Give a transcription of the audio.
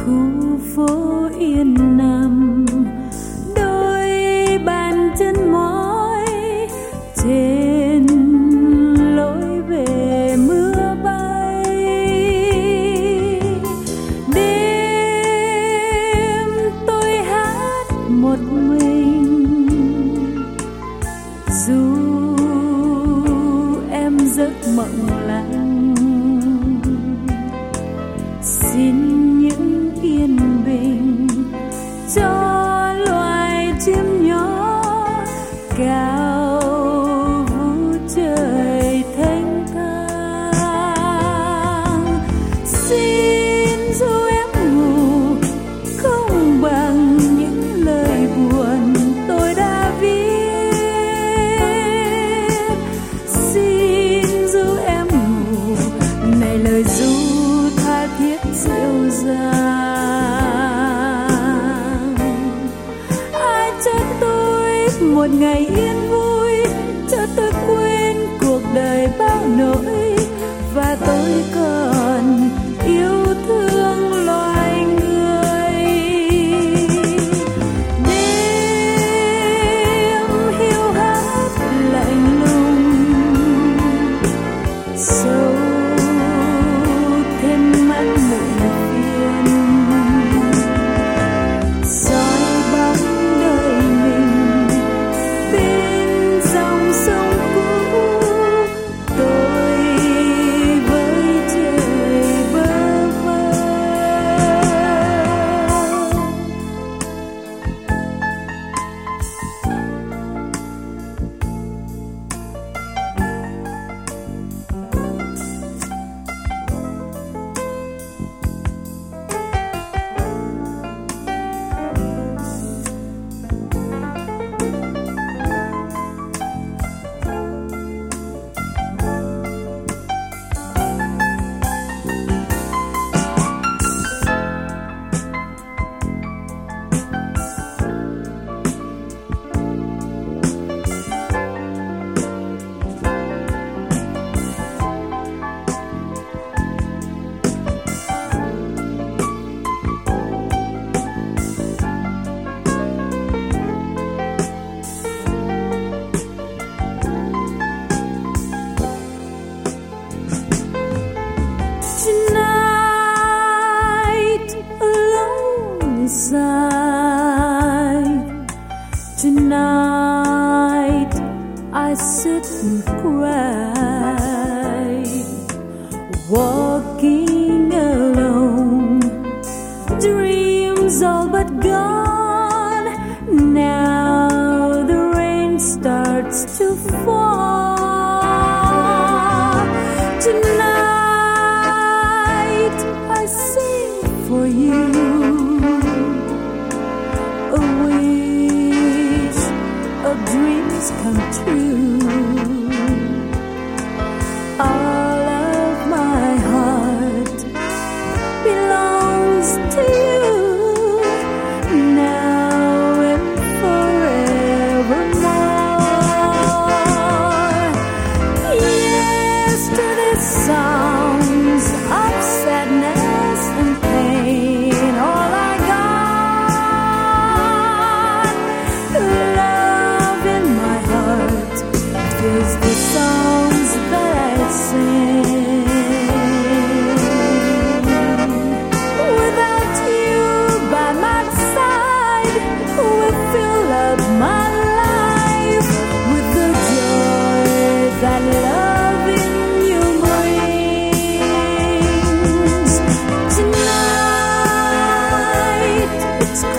khu phố yên nằm, đôi bàn chân mỏi trên lối về mưa bay. Đêm tôi hát một mình, dù em giấc mộng lặng. Xin những yên bình cho loài chim nhỏ cao vũ trời thanh thang. Xin dù em ngủ không bằng những lời buồn tôi đã viết. Xin dù em ngủ này lời ru tha thiết dịu dàng. Ai cho tôi một ngày yên vui, cho tôi quên cuộc đời bao nỗi, và tôi còn yêu thương loài người. Đêm hiu hắt lạnh lùng, sâu thêm mắt muộn phiền, soi bóng đời mình bên dòng sông cũ. Tôi với trời bơ vơ. Tonight, alone inside. Tonight, I sit and cry, walking alone. Dreams all but gone. Now the rain starts to fall. Tonight, I sing for you, a wish of dreams come true. All of my heart belongs to you, now and forevermore. Yes, to the songs of sadness and pain, all I got, love in my heart, is the songs that I sing. Without you by my side, would fill up my life with the joy that love in you brings. Tonight, it's